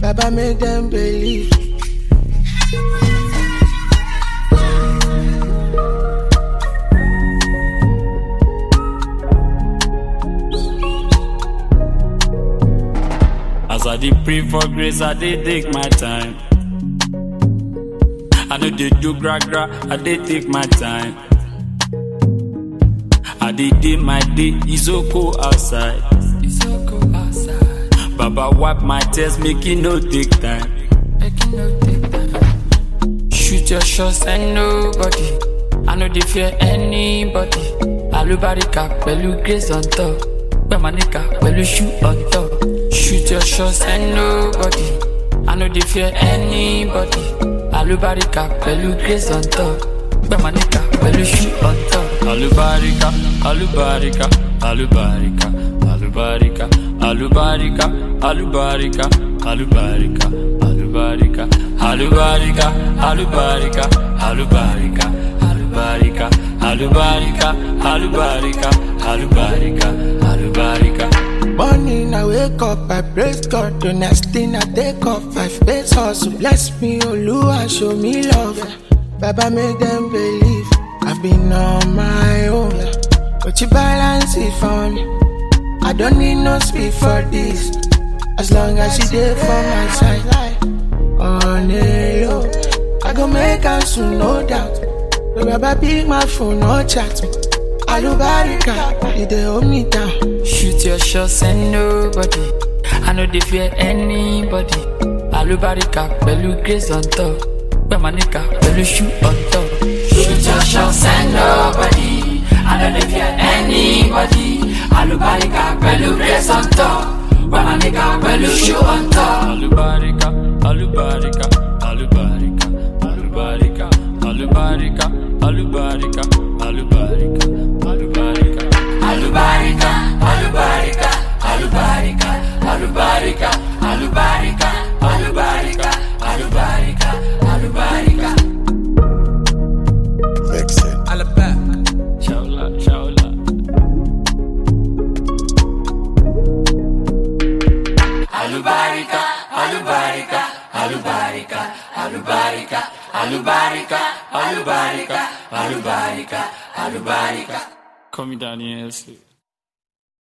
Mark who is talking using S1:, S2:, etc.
S1: Baba make them believe.
S2: As I dey pray for grace, I dey take my time. I know they do gra, I dey take my time. I dey my day, it's so cold outside. It's so cold outside. Baba wipe my tears, make it no take time. Shoot your shots and nobody. I know they fear anybody. Alubarika, pẹ̀lú grace on top. Bemanika, pẹ̀lú shoe on top. Shoot your shots and nobody. I know they fear anybody. Alubarika, pẹ̀lú grace on top. Bemanika, pẹ̀lú shoe on top. Alubarika, alubarika, alubarika, alubarika, alubarika, alubarika, alubarika, alubarika, alubarika, alubarika, alubarika, alubarika, alubarika, alubarika, alubarika, alubarika.
S1: Morning I wake up, I praise God. The next thing I take off, 5 days hustle. Bless me, Oluwa, show me love. Baba make them believe I've been on my own, but you balance it for me. I don't need no speed for this, as long as you there for my side. On a low, I go make am soon, no doubt. But Baba pick my phone, no chat me. Alubarika, you dey hold me down.
S2: Shoot your shots and nobody. I know they fear anybody. Alubarika, pẹ̀lú grace on top. Bemanika, pẹ̀lú shoe on top. Shoot your shots and nobody. I know they fear anybody. Alubarika, pẹ̀lú grace on top. Bemanika, pẹ̀lú shoe on top. Alubarika, alubarika, alubarika, alubarika, alubarika, alubarika, alubarika, alubarika, alubarika, alubarika, alubarika, alubarika, alubarika, alubarika, alubarika, alubarika.
S3: Mix it.
S2: Shaula, shaula. Alubarika, alubarika, alubarika, alubarika, alubarika, alubarika, alubarika, alubarika. Call me Daniel.